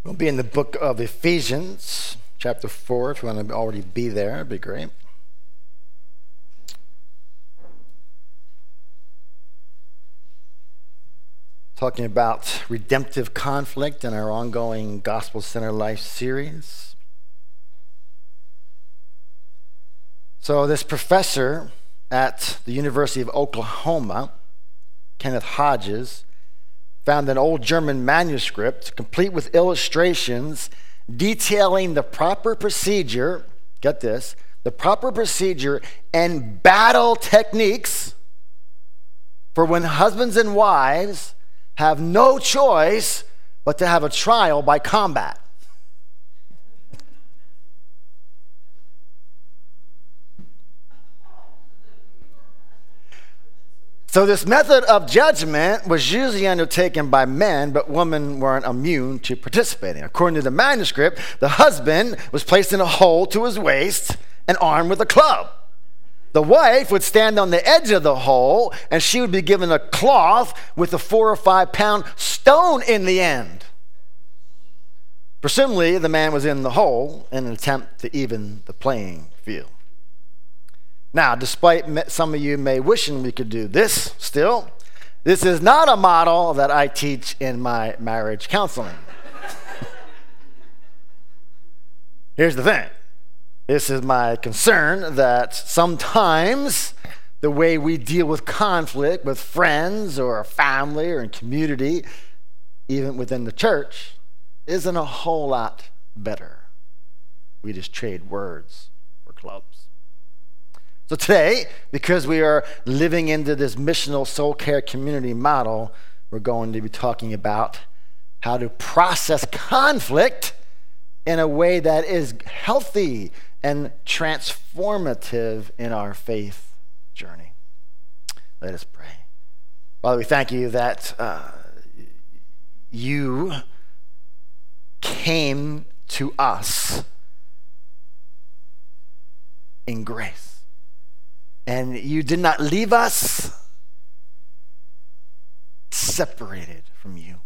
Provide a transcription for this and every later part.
We'll be in the book of Ephesians, chapter 4. If you want to already be there, it'd be great. Talking about redemptive conflict in our ongoing Gospel Center Life series. So this professor at the University of Oklahoma, Kenneth Hodges, found an old German manuscript complete with illustrations detailing the proper procedure, get this, the proper procedure and battle techniques for when husbands and wives have no choice but to have a trial by combat. So this method of judgment was usually undertaken by men, but women weren't immune to participating. According to the manuscript, the husband was placed in a hole to his waist and armed with a club. The wife would stand on the edge of the hole, and she would be given a cloth with a 4 or 5 pound stone in the end. Presumably, the man was in the hole in an attempt to even the playing field. Now, despite some of you may wishing we could do this still, this is not a model that I teach in my marriage counseling. Here's the thing. This is my concern that sometimes the way we deal with conflict with friends or a family or in community, even within the church, isn't a whole lot better. We just trade words for clubs. So today, because we are living into this missional soul care community model, we're going to be talking about how to process conflict in a way that is healthy and transformative in our faith journey. Let us pray. Father, we thank you that you came to us in grace. And you did not leave us separated from you.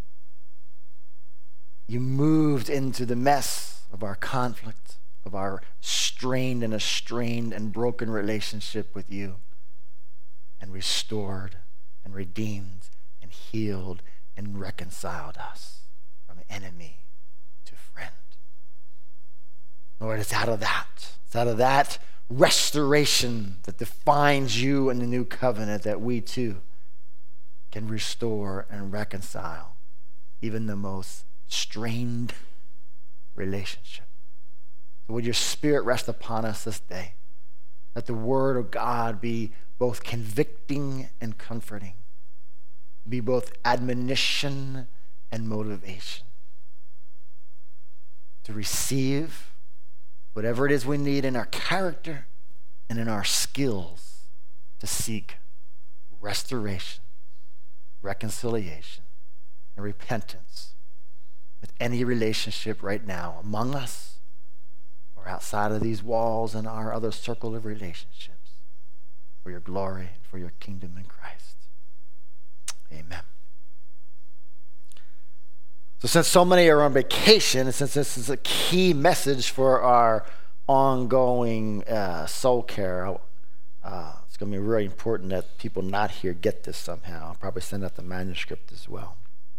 You moved into the mess of our conflict, of our strained and broken relationship with you, and restored and redeemed and healed and reconciled us from enemy to friend. Lord, it's out of that restoration that defines you in the new covenant that we too can restore and reconcile even the most strained relationship. So would your Spirit rest upon us this day. Let the word of God be both convicting and comforting, be both admonition and motivation to receive whatever it is we need in our character and in our skills to seek restoration, reconciliation, and repentance with any relationship right now among us or outside of these walls and our other circle of relationships for your glory and for your kingdom in Christ. Amen. So since so many are on vacation, and since this is a key message for our ongoing soul care, it's going to be really important that people not here get this somehow. I'll probably send out the manuscript as well.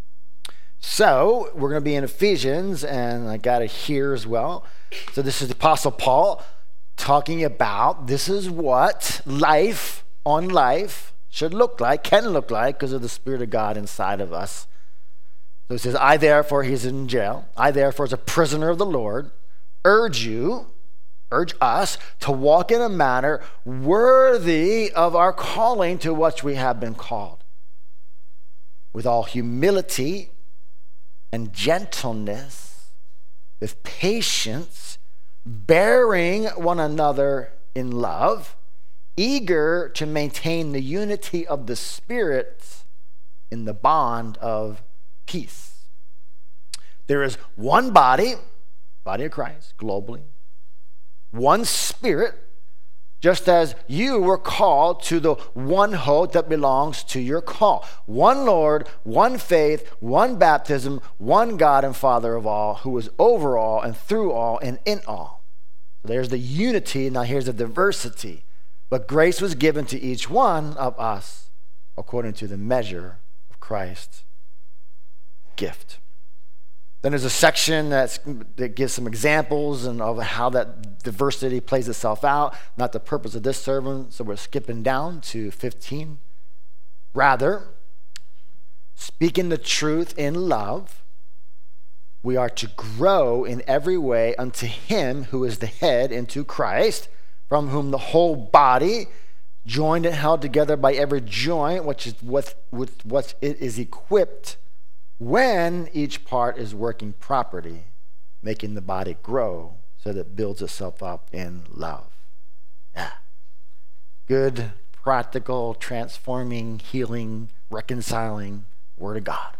So we're going to be in Ephesians, and I got it here as well. So this is the Apostle Paul talking about this is what life on life should look like, can look like, because of the Spirit of God inside of us. So he says, I therefore, he's in jail, I therefore, as a prisoner of the Lord, urge us to walk in a manner worthy of our calling to which we have been called, with all humility and gentleness, with patience, bearing one another in love, eager to maintain the unity of the Spirit in the bond of peace. There is one body of Christ, globally, one Spirit, just as you were called to the one hope that belongs to your call. One Lord, one faith, one baptism, one God and Father of all, who is over all and through all and in all. There's the unity, now here's the diversity. But grace was given to each one of us according to the measure of Christ's gift. Then there's a section that gives some examples and of how that diversity plays itself out. Not the purpose of this sermon, so we're skipping down to 15. Rather, speaking the truth in love, we are to grow in every way unto him who is the head, into Christ, from whom the whole body, joined and held together by every joint, which is with what it is equipped, when each part is working properly, making the body grow so that it builds itself up in love. Yeah. Good, practical, transforming, healing, reconciling Word of God.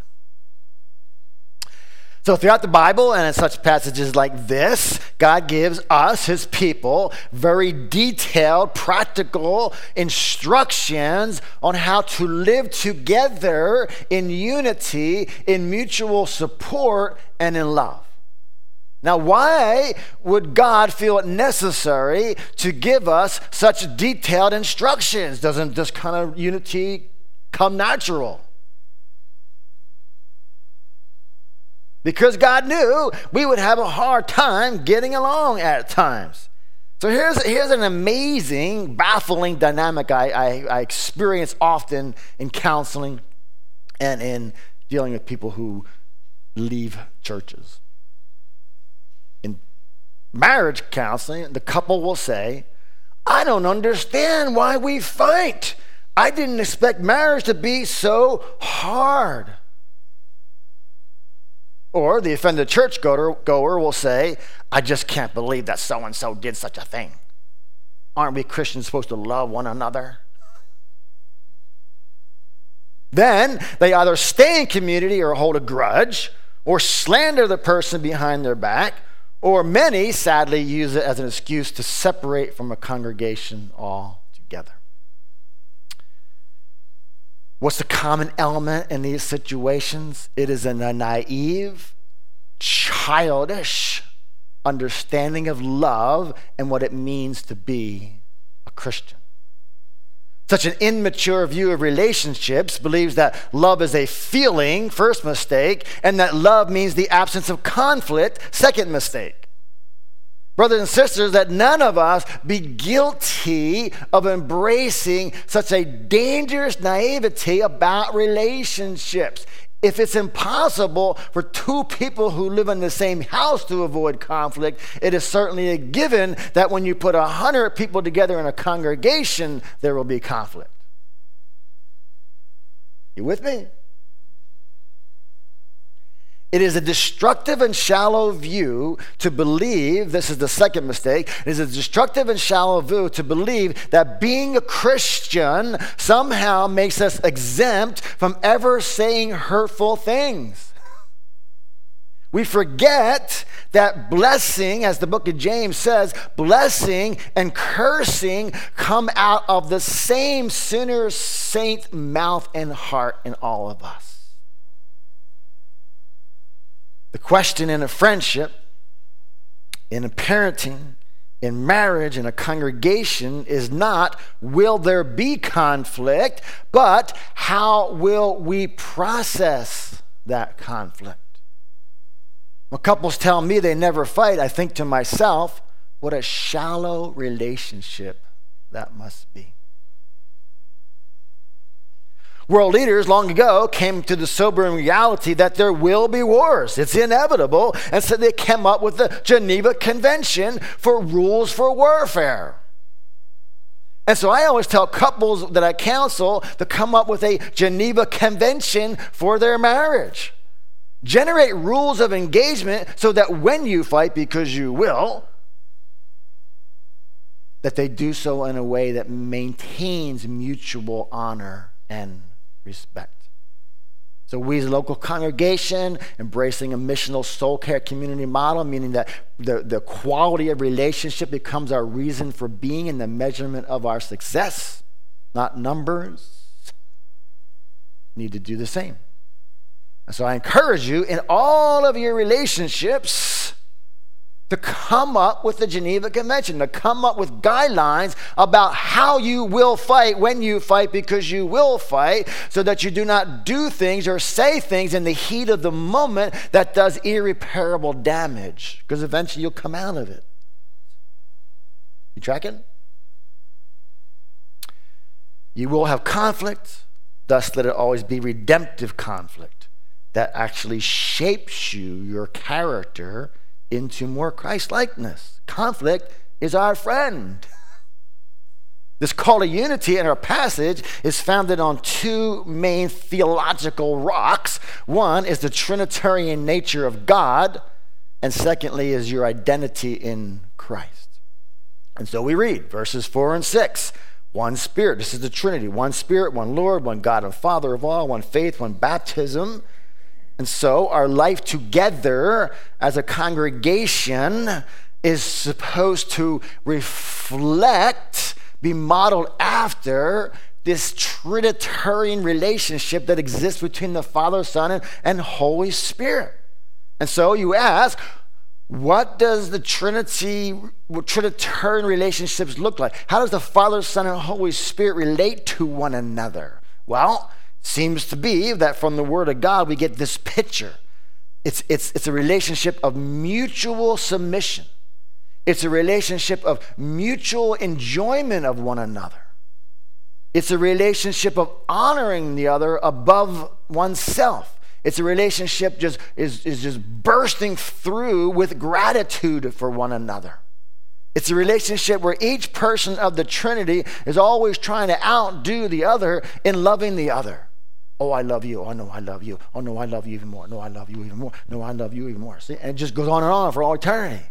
So throughout the Bible and in such passages like this, God gives us, his people, very detailed, practical instructions on how to live together in unity, in mutual support, and in love. Now, why would God feel it necessary to give us such detailed instructions? Doesn't this kind of unity come natural? Because God knew we would have a hard time getting along at times. So here's an amazing, baffling dynamic I experience often in counseling and in dealing with people who leave churches. In marriage counseling, the couple will say, I don't understand why we fight. I didn't expect marriage to be so hard. Or the offended churchgoer will say, I just can't believe that so-and-so did such a thing. Aren't we Christians supposed to love one another? Then they either stay in community or hold a grudge, or slander the person behind their back, or many sadly use it as an excuse to separate from a congregation altogether. What's the common element in these situations? It is a naive, childish understanding of love and what it means to be a Christian. Such an immature view of relationships believes that love is a feeling, first mistake, and that love means the absence of conflict, second mistake. Brothers and sisters, that none of us be guilty of embracing such a dangerous naivety about relationships. If it's impossible for two people who live in the same house to avoid conflict, it is certainly a given that when you put 100 people together in a congregation, there will be conflict. You with me? It is a destructive and shallow view to believe, this is the second mistake, it is a destructive and shallow view to believe that being a Christian somehow makes us exempt from ever saying hurtful things. We forget that blessing, as the book of James says, blessing and cursing come out of the same sinner, saint mouth and heart in all of us. The question in a friendship, in a parenting, in marriage, in a congregation is not, will there be conflict, but how will we process that conflict? When couples tell me they never fight, I think to myself, what a shallow relationship that must be. World leaders long ago came to the sobering reality that there will be wars. It's inevitable. And so they came up with the Geneva Convention for rules for warfare. And so I always tell couples that I counsel to come up with a Geneva Convention for their marriage. Generate rules of engagement so that when you fight, because you will, that they do so in a way that maintains mutual honor and respect. So we as a local congregation, embracing a missional soul care community model, meaning that the quality of relationship becomes our reason for being and the measurement of our success, not numbers, need to do the same. And so I encourage you in all of your relationships to come up with the Geneva Convention, to come up with guidelines about how you will fight when you fight, because you will fight, so that you do not do things or say things in the heat of the moment that does irreparable damage, because eventually you'll come out of it. You tracking? You will have conflict, thus let it always be redemptive conflict that actually shapes you, your character, into more Christ-likeness. Conflict is our friend. This call to unity in our passage is founded on two main theological rocks. One is the Trinitarian nature of God, and secondly is your identity in Christ. And so we read verses 4 and 6. One Spirit, this is the Trinity. One Spirit, one Lord, one God and Father of all, one faith, one baptism. And so our life together as a congregation is supposed to reflect, be modeled after this Trinitarian relationship that exists between the Father, Son, and Holy Spirit. And so you ask, what does the Trinitarian relationships look like? How does the Father, Son, and Holy Spirit relate to one another? Well, seems to be that from the Word of God we get this picture. It's a relationship of mutual submission. It's a relationship of mutual enjoyment of one another. It's a relationship of honoring the other above oneself. It's a relationship is just bursting through with gratitude for one another. It's a relationship where each person of the Trinity is always trying to outdo the other in loving the other. Oh, I love you. Oh, no, I love you. Oh, no, I love you even more. No, I love you even more. No, I love you even more. See? And it just goes on and on for all eternity.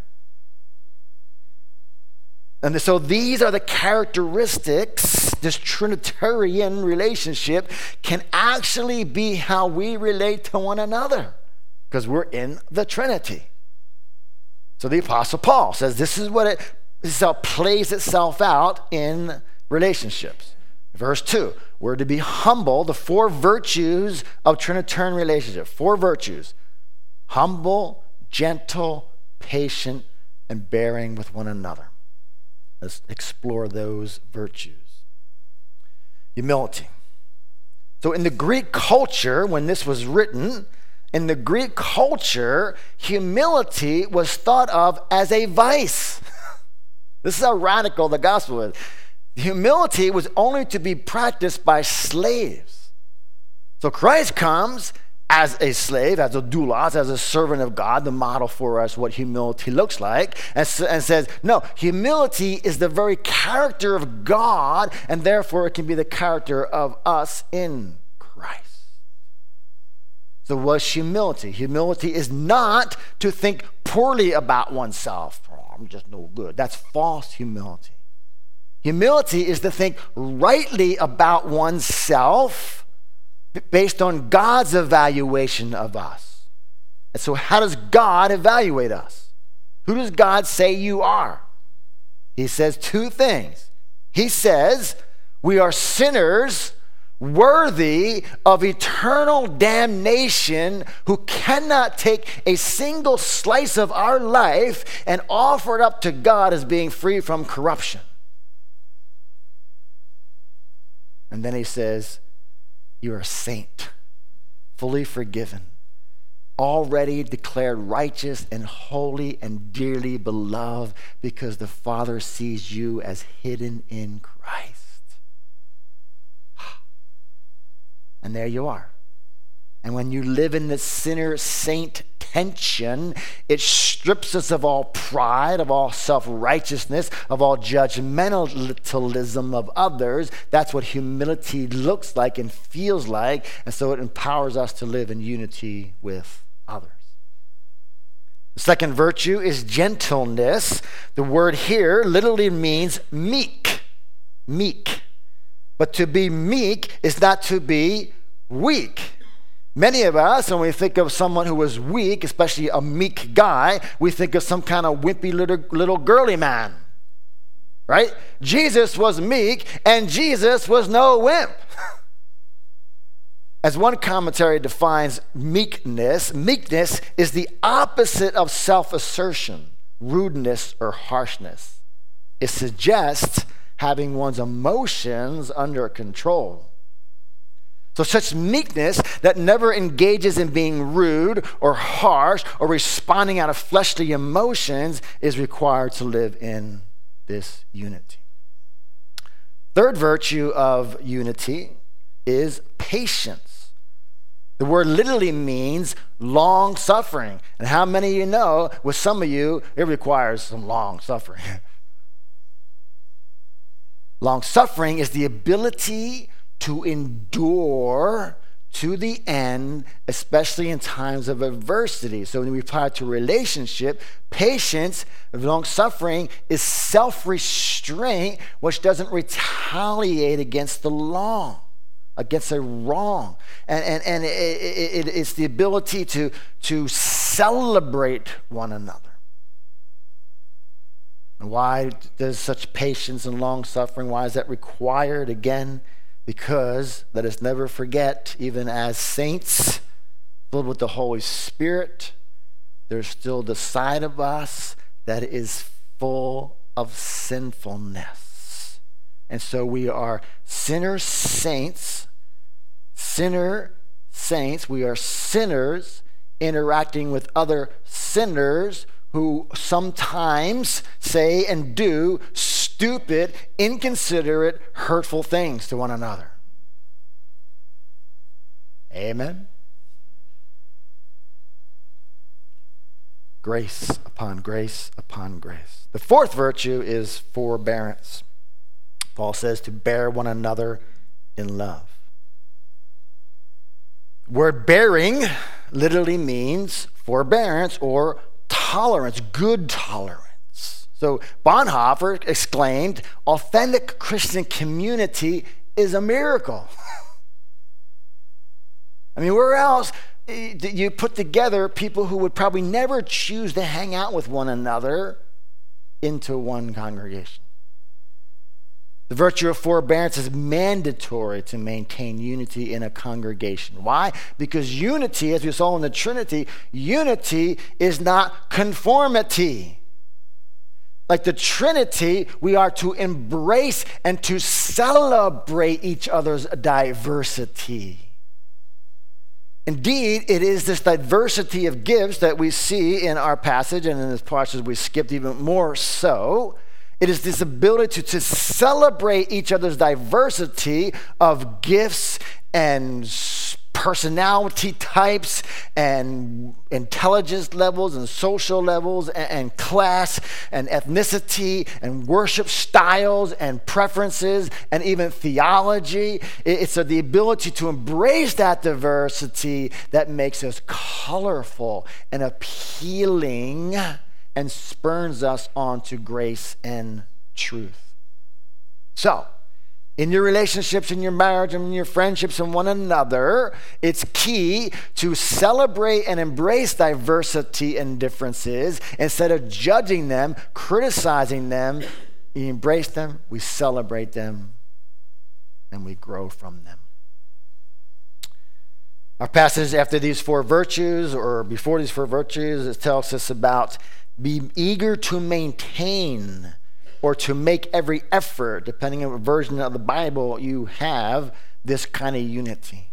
And so these are the characteristics. This Trinitarian relationship can actually be how we relate to one another, because we're in the Trinity. So the Apostle Paul says this is how it plays itself out in relationships. Verse 2, we're to be humble, the four virtues of Trinitarian relationship. Four virtues: humble, gentle, patient, and bearing with one another. Let's explore those virtues. Humility. So in the Greek culture, when this was written, in the Greek culture, humility was thought of as a vice. This is how radical the gospel is. Humility was only to be practiced by slaves. So Christ comes as a slave, as a doulos, as a servant of God, the model for us what humility looks like, and says, no, humility is the very character of God, and therefore it can be the character of us in Christ. So what's humility? Humility is not to think poorly about oneself. Oh, I'm just no good. That's false humility. Humility is to think rightly about oneself based on God's evaluation of us. And so how does God evaluate us? Who does God say you are? He says two things. He says we are sinners worthy of eternal damnation, who cannot take a single slice of our life and offer it up to God as being free from corruption. And then he says, you're a saint, fully forgiven, already declared righteous and holy and dearly beloved, because the Father sees you as hidden in Christ. And there you are. And when you live in the sinner-saint tension, it strips us of all pride, of all self-righteousness, of all judgmentalism of others. That's what humility looks like and feels like. And so it empowers us to live in unity with others. The second virtue is gentleness. The word here literally means meek. Meek. But to be meek is not to be weak. Many of us, when we think of someone who was weak, especially a meek guy, we think of some kind of wimpy little girly man, right? Jesus was meek, and Jesus was no wimp. As one commentary defines meekness, meekness is the opposite of self-assertion, rudeness, or harshness. It suggests having one's emotions under control. So such meekness that never engages in being rude or harsh or responding out of fleshly emotions is required to live in this unity. Third virtue of unity is patience. The word literally means long suffering. And how many of you know, with some of you, it requires some long suffering. Long suffering is the ability to endure to the end, especially in times of adversity. So when we apply to relationship, patience, long suffering is self-restraint, which doesn't retaliate against the against a wrong. And it's the ability to celebrate one another. And why does such patience and long suffering, why is that required? Again, because let us never forget, even as saints filled with the Holy Spirit, there's still the side of us that is full of sinfulness. And so we are saints. We are sinners interacting with other sinners who sometimes say and do stupid, inconsiderate, hurtful things to one another. Amen? Grace upon grace upon grace. The fourth virtue is forbearance. Paul says to bear one another in love. Word bearing literally means forbearance or tolerance, good tolerance. So Bonhoeffer exclaimed, authentic Christian community is a miracle. I mean, where else do you put together people who would probably never choose to hang out with one another into one congregation? The virtue of forbearance is mandatory to maintain unity in a congregation. Why? Because unity, as we saw in the Trinity, unity is not conformity. Like the Trinity, we are to embrace and to celebrate each other's diversity. Indeed, it is this diversity of gifts that we see in our passage, and in this passage we skipped even more so. It is this ability to celebrate each other's diversity of gifts and personality types and intelligence levels and social levels and class and ethnicity and worship styles and preferences and even theology. It's the ability to embrace that diversity that makes us colorful and appealing and spurns us on to grace and truth. So, in your relationships, in your marriage, and in your friendships and one another, it's key to celebrate and embrace diversity and differences instead of judging them, criticizing them. We embrace them, we celebrate them, and we grow from them. Our passage after these four virtues, or before these four virtues, it tells us about be eager to maintain or to make every effort, depending on what version of the Bible you have, this kind of unity.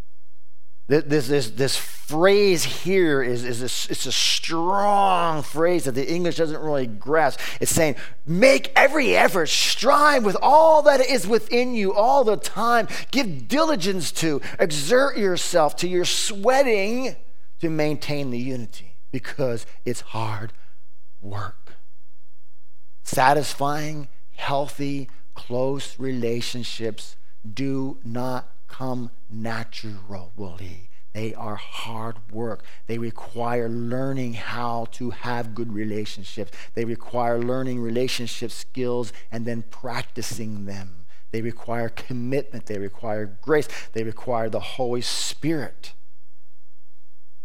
This phrase here it's a strong phrase that the English doesn't really grasp. It's saying, make every effort, strive with all that is within you all the time. Give diligence to, exert yourself to your sweating to maintain the unity, because it's hard work. Satisfying, healthy, close relationships do not come naturally. They are hard work. They require learning how to have good relationships. They require learning relationship skills and then practicing them. They require commitment. They require grace. They require the Holy Spirit.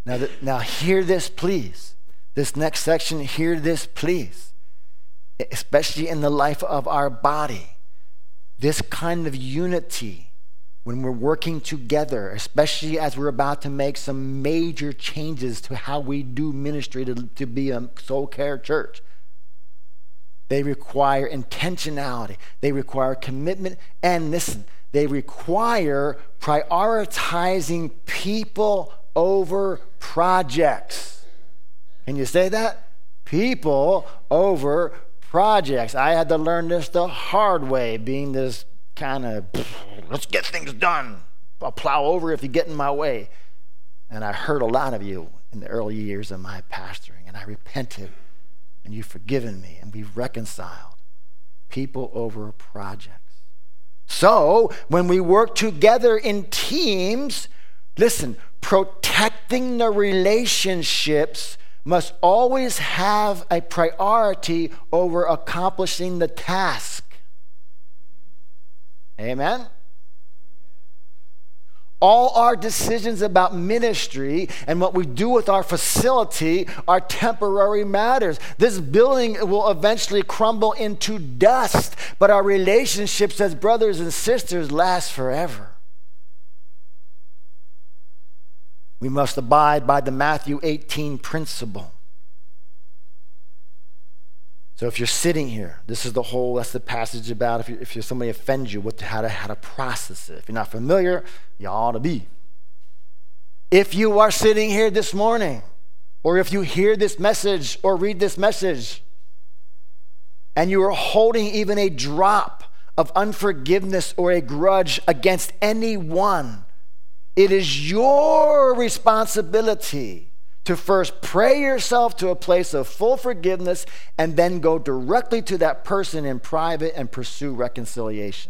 Now hear this, please. This next section, hear this, please. Especially in the life of our body. This kind of unity, when we're working together, especially as we're about to make some major changes to how we do ministry to be a soul care church, they require intentionality. They require commitment. And listen, they require prioritizing people over projects. Can you say that? People over projects. I had to learn this the hard way, being this kind of, let's get things done. I'll plow over if you get in my way. And I hurt a lot of you in the early years of my pastoring, and I repented, and you've forgiven me, and we've reconciled. People over projects. So, when we work together in teams, listen, protecting the relationships must always have a priority over accomplishing the task. Amen? All our decisions about ministry and what we do with our facility are temporary matters. This building will eventually crumble into dust, but our relationships as brothers and sisters last forever. We must abide by the Matthew 18 principle. So if you're sitting here, that's the passage about if somebody offends you, how to process it. If you're not familiar, you ought to be. If you are sitting here this morning, or if you hear this message or read this message, and you are holding even a drop of unforgiveness or a grudge against anyone, it is your responsibility to first pray yourself to a place of full forgiveness and then go directly to that person in private and pursue reconciliation.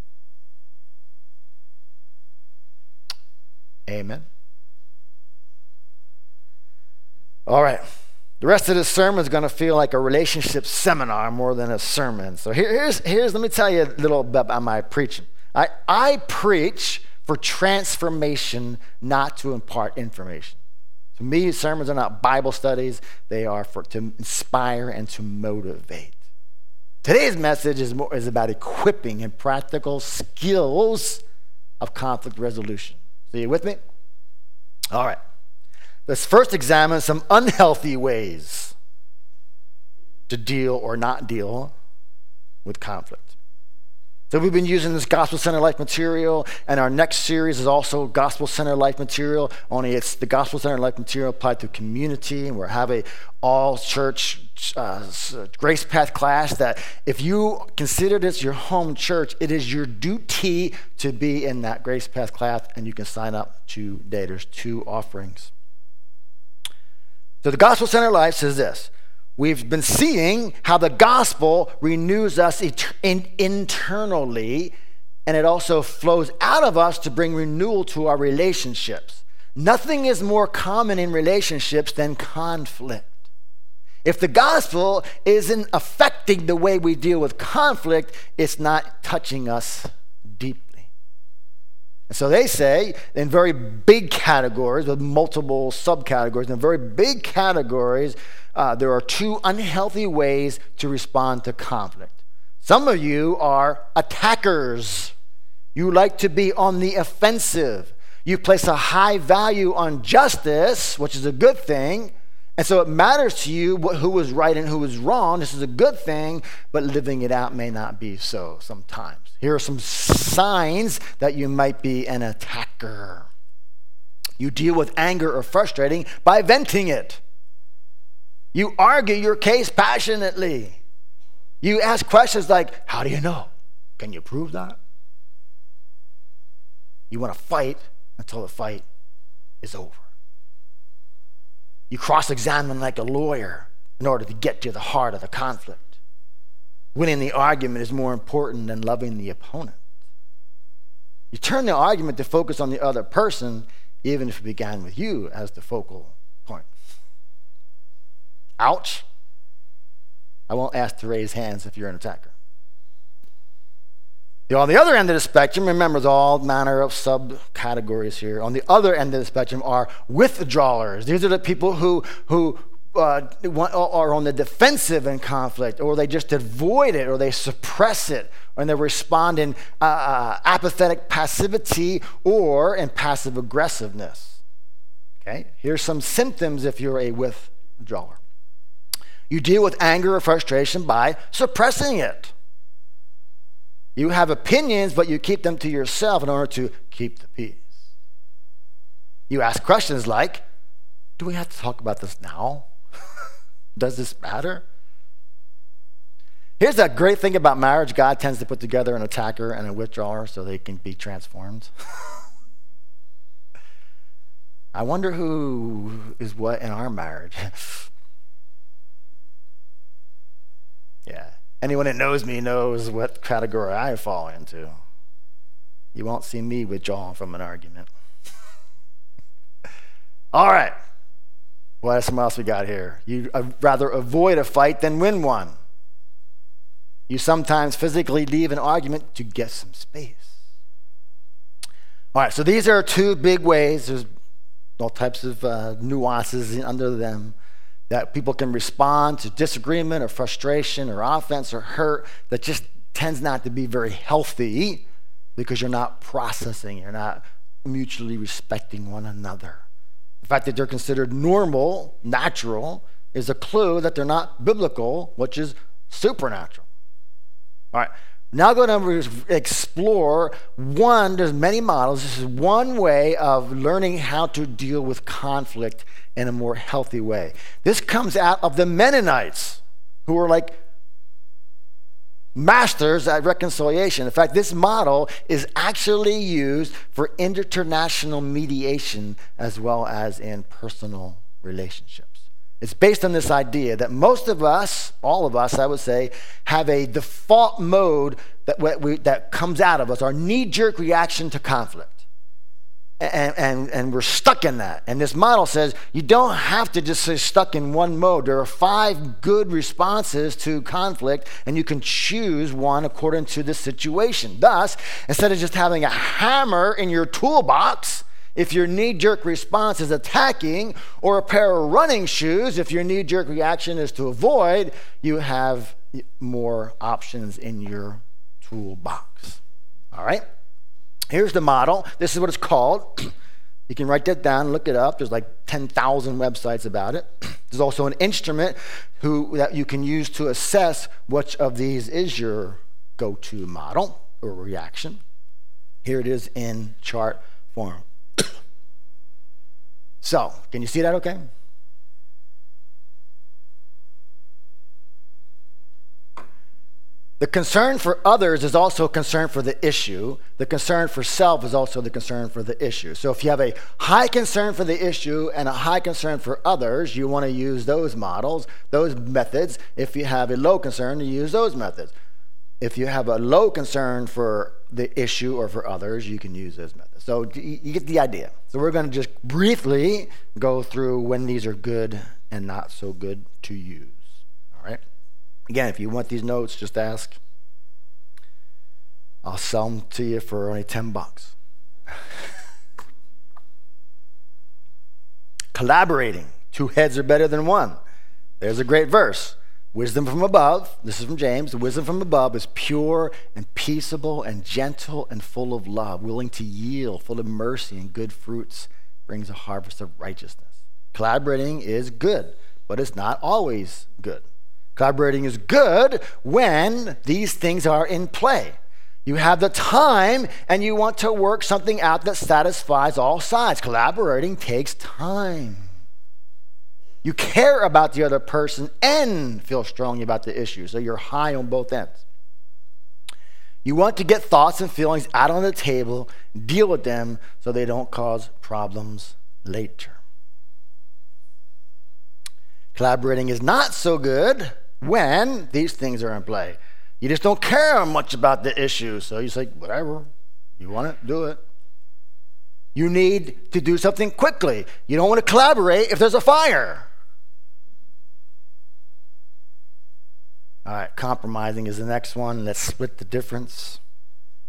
Amen. All right. The rest of this sermon is going to feel like a relationship seminar more than a sermon. So here's let me tell you a little bit about my preaching. I preach for transformation, not to impart information. To me, sermons are not Bible studies. They are to inspire and to motivate. Today's message is about equipping and practical skills of conflict resolution. So you with me? All right. Let's first examine some unhealthy ways to deal or not deal with conflict. So we've been using this Gospel-Centered Life material, and our next series is also Gospel-Centered Life material, only it's the Gospel-Centered Life material applied to community, and we're having all-church Grace Path class that if you consider this your home church, it is your duty to be in that Grace Path class, and you can sign up today. There's 2 offerings. So the Gospel-Centered Life says this. We've been seeing how the gospel renews us internally, and it also flows out of us to bring renewal to our relationships. Nothing is more common in relationships than conflict. If the gospel isn't affecting the way we deal with conflict, it's not touching us deeply. And so they say, in very big categories, with multiple subcategories, in very big categories, there are 2 unhealthy ways to respond to conflict. Some of you are attackers. You like to be on the offensive. You place a high value on justice, which is a good thing. And so it matters to you who was right and who was wrong. This is a good thing, but living it out may not be so sometimes. Here are some signs that you might be an attacker. You deal with anger or frustrating by venting it. You argue your case passionately. You ask questions like, how do you know? Can you prove that? You want to fight until the fight is over. You cross-examine like a lawyer in order to get to the heart of the conflict. Winning the argument is more important than loving the opponent. You turn the argument to focus on the other person, even if it began with you as the focal point. Ouch. I won't ask to raise hands if you're an attacker. On the other end of the spectrum, remember, there's all manner of subcategories here. On the other end of the spectrum are withdrawers. These are the people who are on the defensive in conflict, or they just avoid it, or they suppress it, and they respond in apathetic passivity or in passive aggressiveness. Okay? Here's some symptoms if you're a withdrawer. You deal with anger or frustration by suppressing it. You have opinions, but you keep them to yourself in order to keep the peace. You ask questions like, do we have to talk about this now? Does this matter? Here's a great thing about marriage. God tends to put together an attacker and a withdrawer so they can be transformed. I wonder who is what in our marriage. Yeah. Anyone that knows me knows what category I fall into. You won't see me withdrawing from an argument. All right. What else we got here? You'd rather avoid a fight than win one. You sometimes physically leave an argument to get some space. All right, so these are two big ways. There's all types of nuances under them that people can respond to disagreement or frustration or offense or hurt that just tends not to be very healthy because you're not processing, you're not mutually respecting one another. The fact that they're considered normal, natural, is a clue that they're not biblical, which is supernatural. All right, now going to explore one, there's many models. This is one way of learning how to deal with conflict in a more healthy way. This comes out of the Mennonites, who were like masters at reconciliation. In fact, this model is actually used for international mediation as well as in personal relationships. It's based on this idea that most of us, all of us, I would say, have a default mode that comes out of us, our knee-jerk reaction to conflict. And we're stuck in that. And this model says you don't have to just stay stuck in one mode. There are 5 good responses to conflict, and you can choose one according to the situation. Thus, instead of just having a hammer in your toolbox, if your knee-jerk response is attacking, or a pair of running shoes, if your knee-jerk reaction is to avoid, you have more options in your toolbox. All right? Here's the model. This is what it's called. You can write that down, look it up. There's like 10,000 websites about it. There's also an instrument that you can use to assess which of these is your go-to model or reaction. Here it is in chart form. So, can you see that okay? The concern for others is also a concern for the issue. The concern for self is also the concern for the issue. So if you have a high concern for the issue and a high concern for others, you want to use those models, those methods. If you have a low concern, you use those methods. If you have a low concern for the issue or for others, you can use those methods. So you get the idea. So we're going to just briefly go through when these are good and not so good to use. All right? Again, if you want these notes, just ask. I'll sell them to you for only $10. Collaborating. 2 heads are better than one. There's a great verse. Wisdom from above, this is from James, wisdom from above is pure and peaceable and gentle and full of love, willing to yield, full of mercy and good fruits, brings a harvest of righteousness. Collaborating is good, but it's not always good. Collaborating is good when these things are in play. You have the time and you want to work something out that satisfies all sides. Collaborating takes time. You care about the other person and feel strongly about the issue, so you're high on both ends. You want to get thoughts and feelings out on the table, deal with them so they don't cause problems later. Collaborating is not so good when these things are in play. You just don't care much about the issue, so you say, whatever, you want it, do it. You need to do something quickly. You don't want to collaborate if there's a fire. All right, compromising is the next one. Let's split the difference.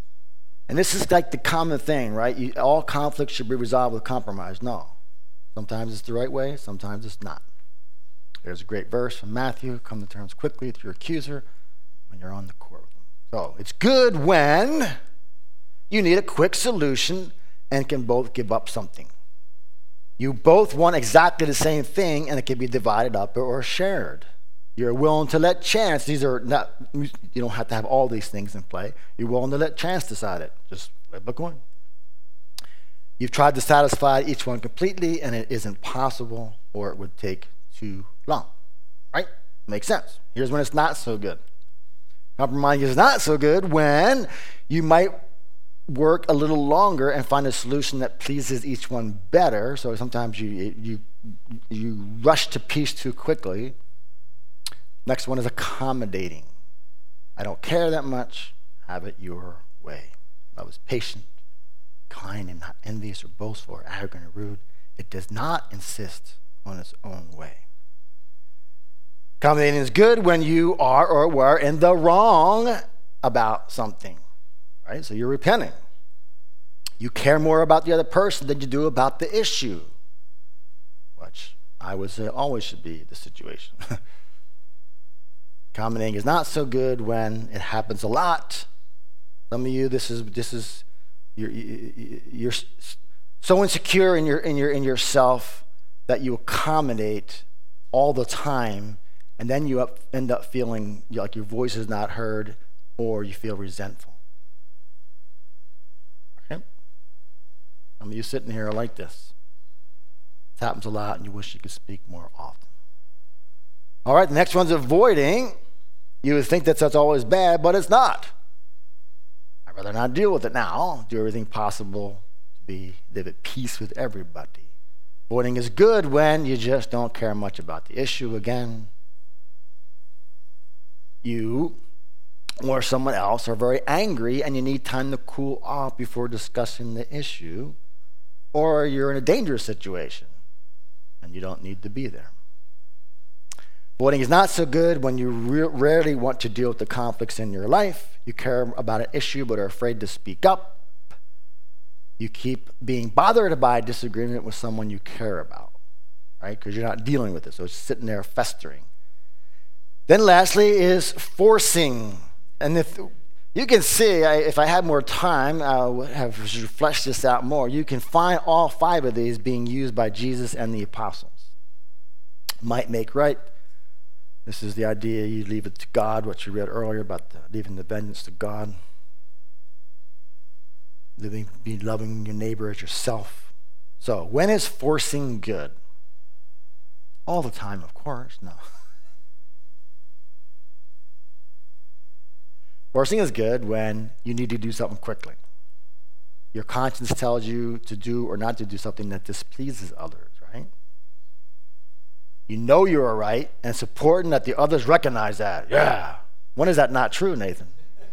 And this is like the common thing, right? All conflicts should be resolved with compromise. No. Sometimes it's the right way, sometimes it's not. There's a great verse from Matthew, come to terms quickly with your accuser when you're on the court with them. So it's good when you need a quick solution and can both give up something. You both want exactly the same thing, and it can be divided up or shared. You're willing to let chance. These are not, you don't have to have all these things in play. You're willing to let chance decide it. Just flip a coin. You've tried to satisfy each one completely, and it isn't possible, or it would take too long. Right? Makes sense. Here's when it's not so good. Compromise is not so good when you might work a little longer and find a solution that pleases each one better. So sometimes you rush to peace too quickly. Next one is accommodating. I don't care that much. Have it your way. Love is patient, kind, and not envious or boastful or arrogant or rude. It does not insist on its own way. Accommodating is good when you are or were in the wrong about something. Right? So you're repenting. You care more about the other person than you do about the issue, which I would say always should be the situation. Accommodating is not so good when it happens a lot. Some of you, this is you're so insecure in yourself that you accommodate all the time, and then you end up feeling like your voice is not heard, or you feel resentful. Okay? Some of you sitting here are like this. It happens a lot, and you wish you could speak more often. All right, the next one's avoiding. You would think that's always bad, but it's not. I'd rather not deal with it now. Do everything possible to live at peace with everybody. Avoiding is good when you just don't care much about the issue again. You or someone else are very angry and you need time to cool off before discussing the issue, or you're in a dangerous situation and you don't need to be there. Avoiding is not so good when you rarely want to deal with the conflicts in your life. You care about an issue but are afraid to speak up. You keep being bothered by a disagreement with someone you care about, right? Because you're not dealing with it, so it's sitting there festering. Then lastly is forcing. And if you can see, if I had more time, I would have fleshed this out more. You can find all 5 of these being used by Jesus and the apostles. Might make right. This is the idea you leave it to God, what you read earlier about leaving the vengeance to God. Be loving your neighbor as yourself. So, when is forcing good? All the time, of course. No. Forcing is good when you need to do something quickly. Your conscience tells you to do or not to do something that displeases others, right? You know you're right, and it's important that the others recognize that. Yeah. When is that not true, Nathan?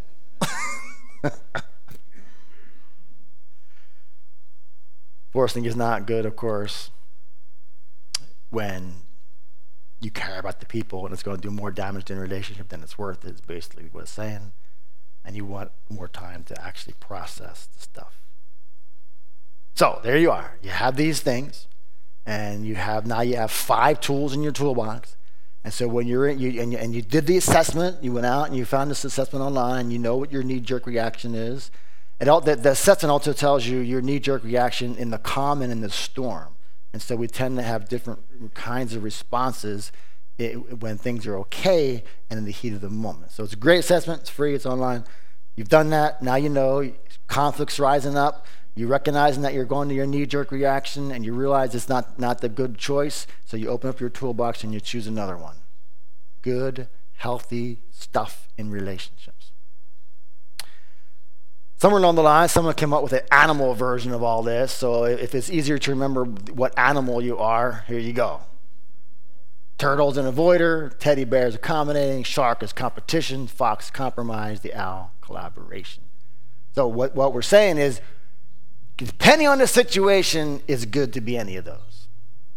Forcing is not good, of course, when you care about the people and it's going to do more damage in a relationship than it's worth, is basically what it's saying. And you want more time to actually process the stuff. So there you are. You have these things, and you have 5 tools in your toolbox. And so when you did the assessment, you went out and you found this assessment online. You know what your knee-jerk reaction is. And the assessment also tells you your knee-jerk reaction in the calm and in the storm. And so we tend to have different kinds of responses when things are okay and in the heat of the moment. So it's a great assessment. It's free. It's online. You've done that. Now you know conflicts rising up. You're recognizing that you're going to your knee-jerk reaction, and you realize it's not the good choice. So you open up your toolbox and you choose another one. Good, healthy stuff in relationships. Somewhere along the line, someone came up with an animal version of all this. So if it's easier to remember what animal you are, here you go. Turtle's an avoider, teddy bear's accommodating, shark is competition, fox compromise, the owl collaboration. So what we're saying is, depending on the situation, it's good to be any of those.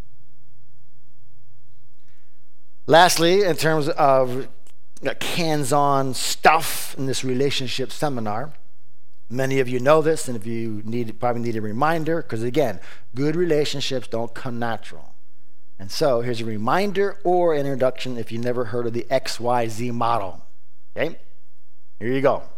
Lastly, in terms of hands-on stuff in this relationship seminar, Many of you know this, and if you probably need a reminder, because again, good relationships don't come natural. And so here's a reminder or an introduction if you never heard of the XYZ model. Okay? Here you go.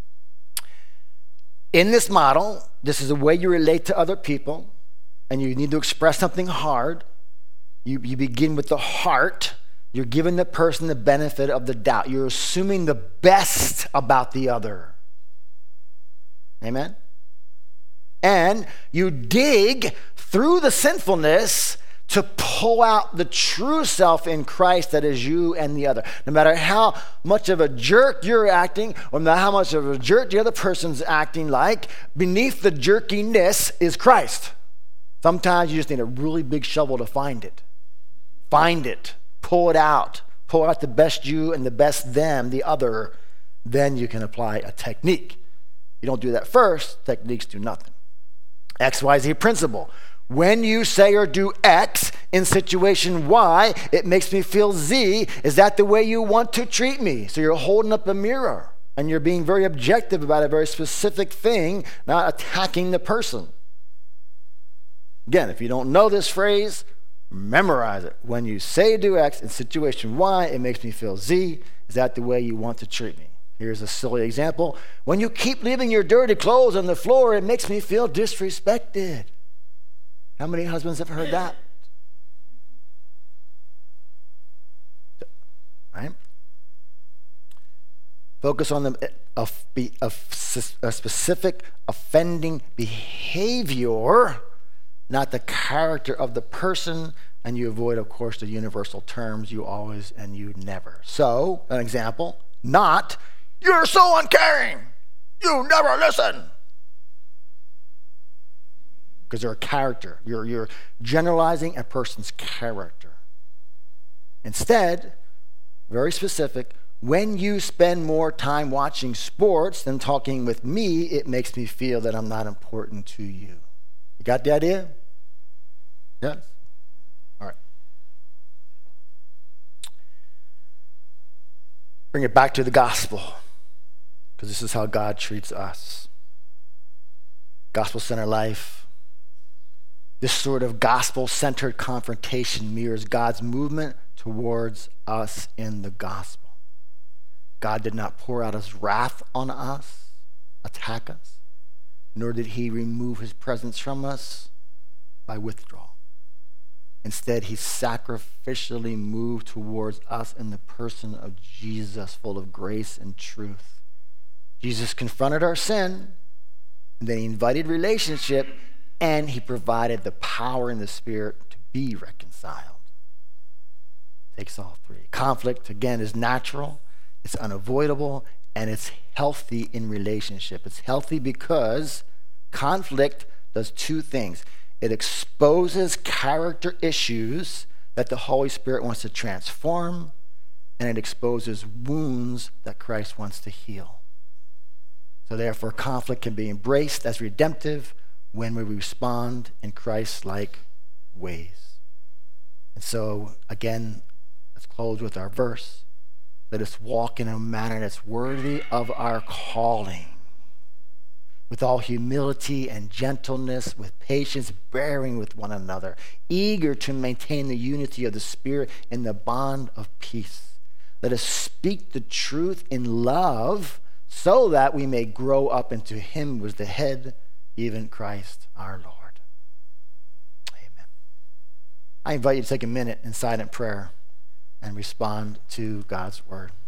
In this model, this is the way you relate to other people, and you need to express something hard. You begin with the heart. You're giving the person the benefit of the doubt. You're assuming the best about the other. Amen? And you dig through the sinfulness to pull out the true self in Christ that is you and the other. No matter how much of a jerk you're acting, or no matter how much of a jerk the other person's acting like, beneath the jerkiness is Christ. Sometimes you just need a really big shovel to find it. Find it. Pull it out. Pull out the best you and the best them, the other. Then you can apply a technique. You don't do that first, techniques do nothing. XYZ principle. When you say or do X in situation Y, it makes me feel Z. Is that the way you want to treat me? So you're holding up a mirror and you're being very objective about a very specific thing, not attacking the person. Again, if you don't know this phrase, memorize it. When you say or do X in situation Y, it makes me feel Z. Is that the way you want to treat me? Here's a silly example. When you keep leaving your dirty clothes on the floor, it makes me feel disrespected. How many husbands have heard that? Right? Focus on a specific offending behavior, not the character of the person, and you avoid, of course, the universal terms, you always and you never. So, an example, not, you're so uncaring, you never listen. Because they're a character. You're generalizing a person's character. Instead, very specific, when you spend more time watching sports than talking with me, it makes me feel that I'm not important to you. You got the idea? Yes? All right. Bring it back to the gospel, because this is how God treats us. Gospel-centered life. This sort of gospel-centered confrontation mirrors God's movement towards us in the gospel. God did not pour out his wrath on us, attack us, nor did he remove his presence from us by withdrawal. Instead, he sacrificially moved towards us in the person of Jesus, full of grace and truth. Jesus confronted our sin, and then he invited relationship, and he provided the power in the Spirit to be reconciled. Takes all three. Conflict, again, is natural, it's unavoidable, and it's healthy in relationship. It's healthy because conflict does two things. It exposes character issues that the Holy Spirit wants to transform, and it exposes wounds that Christ wants to heal. So therefore, conflict can be embraced as redemptive when we respond in Christ-like ways. And so, again, let's close with our verse. Let us walk in a manner that's worthy of our calling, with all humility and gentleness, with patience, bearing with one another, eager to maintain the unity of the Spirit in the bond of peace. Let us speak the truth in love so that we may grow up into him who is the head, even Christ our Lord. Amen. I invite you to take a minute in silent prayer and respond to God's word.